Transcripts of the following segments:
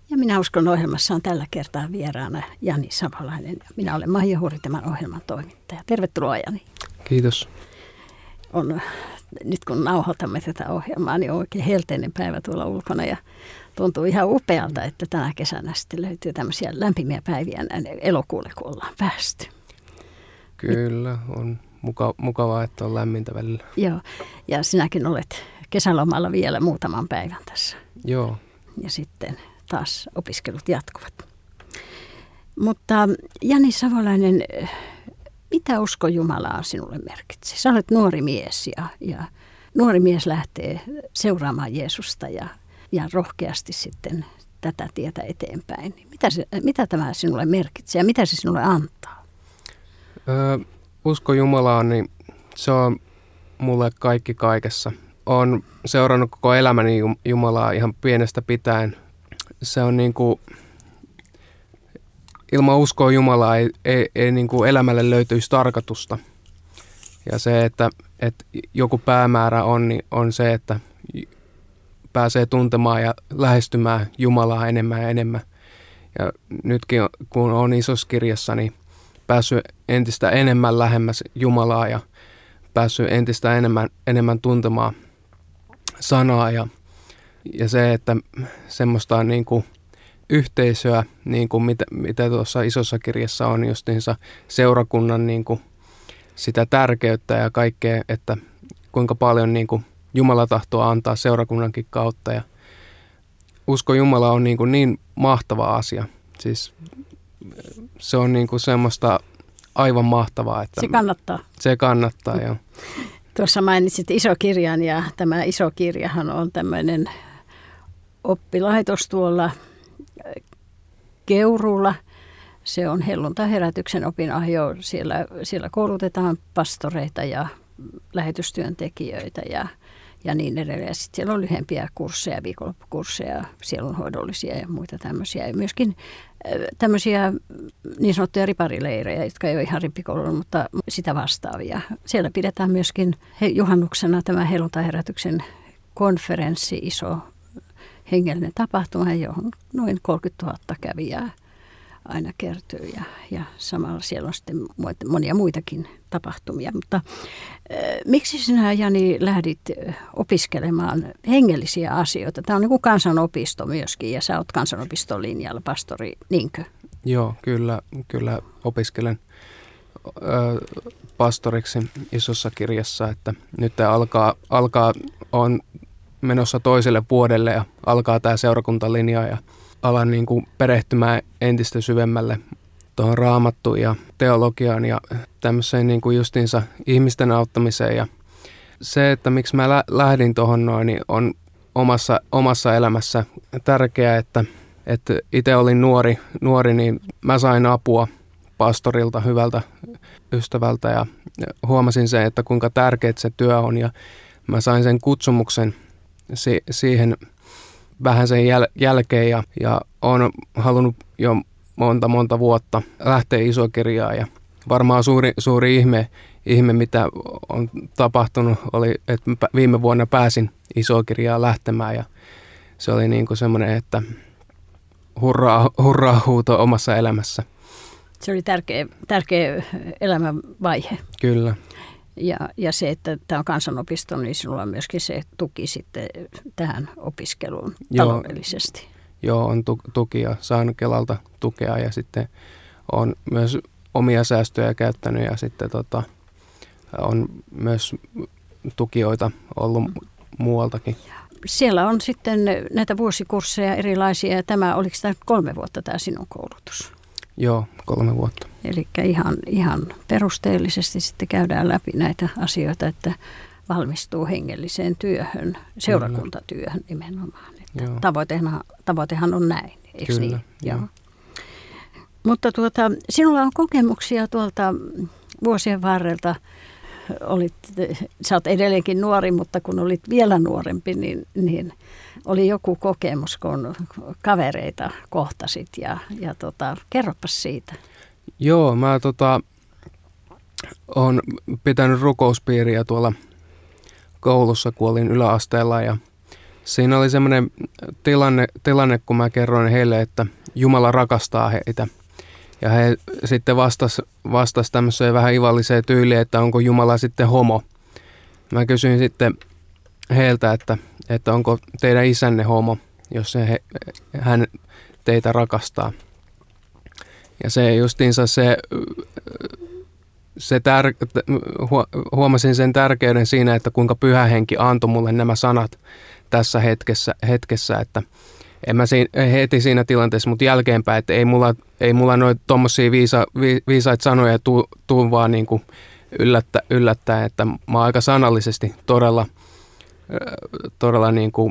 Ja Minä uskon ohjelmassa on tällä kertaa vieraana Jani Savolainen. Minä olen Maija Huri, tämän ohjelman toimittaja. Tervetuloa, Jani. Kiitos. Nyt kun nauhoitamme tätä ohjelmaa, niin on oikein helteinen päivä tuolla ulkona ja tuntuu ihan upealta, että tänä kesänä sitten löytyy tämmöisiä lämpimiä päiviä elokuulle, kun ollaan päästy. Kyllä, on mukavaa, että on lämmintä välillä. Joo, ja sinäkin olet kesälomalla vielä muutaman päivän tässä. Joo. Ja sitten taas opiskelut jatkuvat. Mutta Jani Savolainen, mitä usko Jumalaa sinulle merkitsee? Sä olet nuori mies ja nuori mies lähtee seuraamaan Jeesusta ja rohkeasti sitten tätä tietä eteenpäin. Mitä tämä sinulle merkitsee ja mitä se sinulle antaa? Usko Jumalaan, niin se on mulle kaikki kaikessa. Olen seurannut koko elämäni Jumalaa ihan pienestä pitäen. Se on niin kuin, ilman uskoa Jumalaa ei niin kuin elämälle löytyisi tarkoitusta. Ja se, että joku päämäärä on, niin on se, että pääsee tuntemaan ja lähestymään Jumalaa enemmän ja enemmän. Ja nytkin kun on Isossa kirjassa, niin päässyt entistä enemmän lähemmäs Jumalaa ja päässyt entistä enemmän tuntemaan sanaa ja se, että semmoista niin kuin yhteisöä, niin kuin mitä tuossa Isossa kirjassa on justiinsa seurakunnan niin kuin sitä tärkeyttä ja kaikkea, että kuinka paljon niin kuin Jumala tahtoo antaa seurakunnankin kautta ja usko Jumala on niin mahtava asia. Siis se on niin kuin semmoista aivan mahtavaa. Että se kannattaa. Se kannattaa, joo. Tuossa mainitsit Isokirjan ja tämä Isokirjahan on tämmöinen oppilaitos tuolla Keuruulla. Se on helluntaherätyksen opinahjo. Siellä koulutetaan pastoreita ja lähetystyöntekijöitä ja niin edelleen. Sitten siellä on lyhyempiä kursseja, viikonloppukursseja, sielunhoidollisia ja muita tämmöisiä. Ja myöskin tämmöisiä niin sanottuja riparileirejä, jotka ei ole ihan rippikoululla, mutta sitä vastaavia. Siellä pidetään myöskin juhannuksena tämä helluntaherätyksen konferenssi, iso hengellinen tapahtuma, johon noin 30 000 kävijää aina kertyy ja samalla siellä on sitten monia muitakin tapahtumia. Mutta miksi sinä, Jani, lähdit opiskelemaan hengellisiä asioita? Tämä on niin kuin kansanopisto myöskin ja sä oot kansanopiston linjalla, pastori, niinkö? Joo, kyllä opiskelen pastoriksi Isossa kirjassa, että nyt alkaa on menossa toiselle vuodelle ja alkaa tämä seurakuntalinja ja alan niin kuin perehtymään entistä syvemmälle tuohon Raamattuun ja teologiaan ja tämmöiseen niin kuin justiinsa ihmisten auttamiseen. Ja se, että miksi mä lähdin tuohon noin, niin on omassa elämässä tärkeää, että itse olin nuori, niin mä sain apua pastorilta, hyvältä ystävältä ja huomasin sen, että kuinka tärkeää se työ on ja mä sain sen kutsumuksen siihen vähän sen jälkeen ja olen halunnut jo monta vuotta lähteä Isokirjaan ja varmaan suuri ihme mitä on tapahtunut oli, että viime vuonna pääsin Isokirjaan lähtemään ja se oli niin kuin semmoinen, että hurraa huuto omassa elämässä. Se oli tärkeä elämänvaihe. Kyllä. Ja se, että tämä on kansanopisto, niin sinulla on myöskin se tuki sitten tähän opiskeluun taloudellisesti. Joo, on tuki ja saan Kelalta tukea ja sitten on myös omia säästöjä käyttänyt ja sitten on myös tukijoita ollut muualtakin. Siellä on sitten näitä vuosikursseja erilaisia ja oliko tämä 3 vuotta tämä sinun koulutus? Joo, 3 vuotta. Eli ihan perusteellisesti sitten käydään läpi näitä asioita, että valmistuu hengelliseen työhön, seurakuntatyöhön nimenomaan. Että tavoitehan on näin, eikö Kyllä, niin? Joo. Mutta sinulla on kokemuksia tuolta vuosien varrelta. Sä oot edelleenkin nuori, mutta kun olit vielä nuorempi, niin oli joku kokemus, kun kavereita kohtasit ja kerropas siitä. Joo, mä olen pitänyt rukouspiiriä tuolla koulussa, kun olin yläasteella ja Siinä oli semmoinen tilanne, kun mä kerroin heille, että Jumala rakastaa heitä. Ja he sitten vastasi tämmöiseen vähän ivalliseen tyyliin, että onko Jumala sitten homo. Mä kysyin sitten heiltä, että onko teidän isänne homo, jos hän teitä rakastaa. Ja se justiinsa huomasin sen tärkeyden siinä, että kuinka Pyhä Henki antoi mulle nämä sanat tässä hetkessä, että en mä heti siinä tilanteessa, mutta jälkeenpäin, että ei mulla noita tommosia viisaita sanoja tuu vaan niin kuin yllättäen, että mä oon aika sanallisesti todella niin kuin,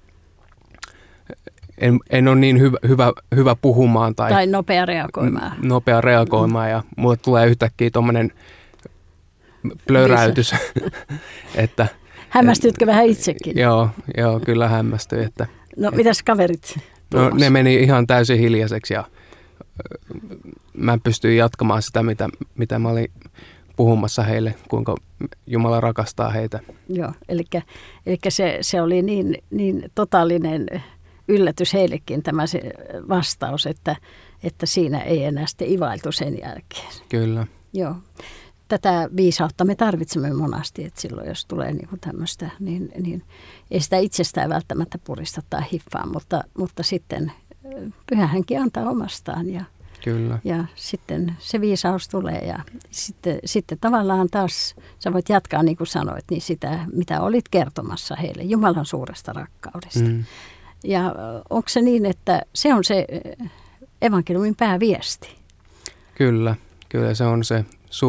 en ole niin hyvä puhumaan tai nopea reagoimaan ja mulle tulee yhtäkkiä tommonen plöräytys. Että hämmästytkö vähän itsekin? Joo, kyllä hämmästyin. Mitäs kaverit? No, ne meni ihan täysin hiljaiseksi ja mä pystyin jatkamaan sitä, mitä mä olin puhumassa heille, kuinka Jumala rakastaa heitä. Joo, eli se oli niin totaalinen yllätys heillekin tämä se vastaus, että siinä ei enää sitten ivailtu sen jälkeen. Kyllä. Joo. Tätä viisautta me tarvitsemme monasti, että silloin jos tulee niin kuin tämmöistä, niin ei sitä itsestään välttämättä purista tai hiffaa, mutta sitten Pyhä Henki antaa omastaan Kyllä. Ja sitten se viisaus tulee ja sitten tavallaan taas sä voit jatkaa niin kuin sanoit, niin sitä mitä olit kertomassa heille Jumalan suuresta rakkaudesta. Ja onko se niin, että se on se evankeliumin pääviesti? Kyllä se on se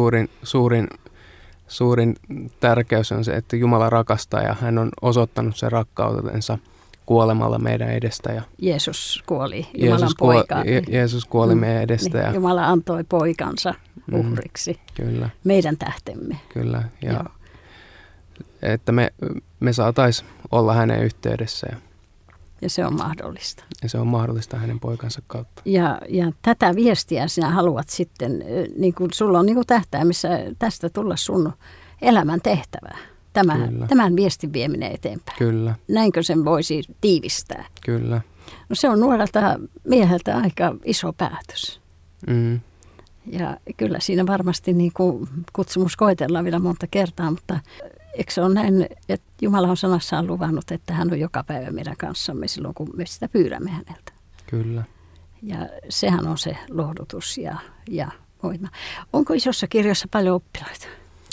suurin tärkeys on se, että Jumala rakastaa ja hän on osoittanut sen rakkautensa kuolemalla meidän edestä. Ja Jeesus kuoli Jumalan poika. Jeesus kuoli meidän edestä. Niin, ja Jumala antoi poikansa uhriksi kyllä. Meidän tähtemme. Kyllä, ja että me saataisiin olla hänen yhteydessä. Ja se on mahdollista. Ja se on mahdollista hänen poikansa kautta. Ja tätä viestiä sinä haluat sitten, niin kuin sulla on niin kuin tähtäimissä tästä tulla sun elämän tehtävää. Tämän viestin vieminen eteenpäin. Kyllä. Näinkö sen voisi tiivistää? Kyllä. No se on nuorelta mieheltä aika iso päätös. Ja kyllä siinä varmasti niin kuin kutsumus koetellaan vielä monta kertaa, mutta eikö se ole näin, että Jumala on sanassaan luvannut, että hän on joka päivä meidän kanssamme silloin, kun me sitä pyydämme häneltä. Kyllä. Ja sehän on se lohdutus ja voima. Onko Isossa kirjassa paljon oppilaita?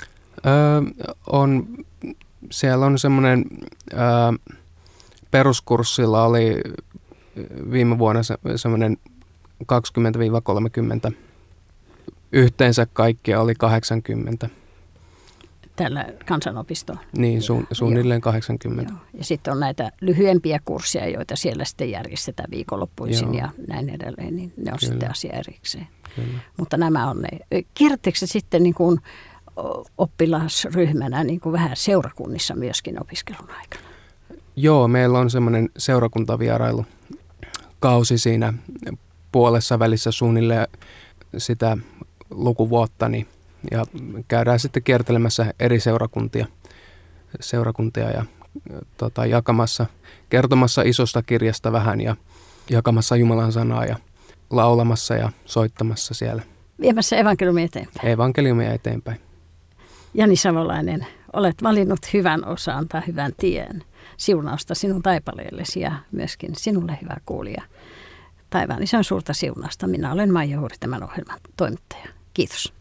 Siellä on semmoinen, peruskurssilla oli viime vuonna semmoinen 20-30. Yhteensä kaikkia oli 80. Tällä kansanopistoon? Niin, suunnilleen 80. Joo. Ja sitten on näitä lyhyempiä kursseja, joita siellä sitten järjestetään viikonloppuisin ja näin edelleen, niin ne on Kyllä. sitten asia erikseen. Kyllä. Mutta nämä on ne. Kierrättekö sitten niin kuin oppilasryhmänä niin kuin vähän seurakunnissa myöskin opiskelun aikana? Joo, meillä on semmoinen seurakuntavierailu-kausi siinä puolessa välissä suunnilleen sitä lukuvuottani. Ja käydään sitten kiertelemässä eri seurakuntia ja kertomassa Isosta kirjasta vähän ja jakamassa Jumalan sanaa ja laulamassa ja soittamassa siellä. Viemässä evankeliumia eteenpäin. Evankeliumia eteenpäin. Jani Savolainen, olet valinnut hyvän osan tai hyvän tien. Siunausta sinun taipaleellesi ja myöskin sinulle hyvä kuulija. Taivaan isän suurta siunausta. Minä olen Maija Huuri, tämän ohjelman toimittaja. Kiitos.